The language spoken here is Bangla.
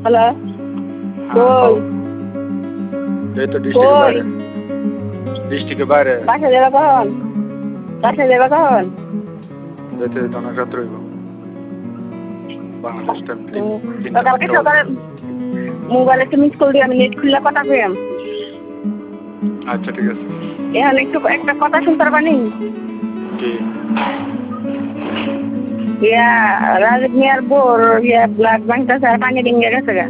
হ্যালো হ্যাঁ, কই এই তো ডিস্ট্রিক্টের কই বাইরে। ডিস্ট্রিক্টের বাইরে বাসা যাবা কখন বাসা যাবা কখন যেতে যেতে অনেক রাত্র হইব। বাংলাদেশ টাইম তো কালকে 3টা সকালে বাজে। মোবাইলে তুমি স্কুল দিয়ে আমি নেট খুললে কথা পেলাম আচ্ছা ঠিক আছে। এখন একটু একটা কথা শুনতে পারবানি কি ইয়া রাজীব মিয়ার বোর ইয়া ব্লাড ব্যাংকটা স্যার পানি ডিঙ্গে গেছে গা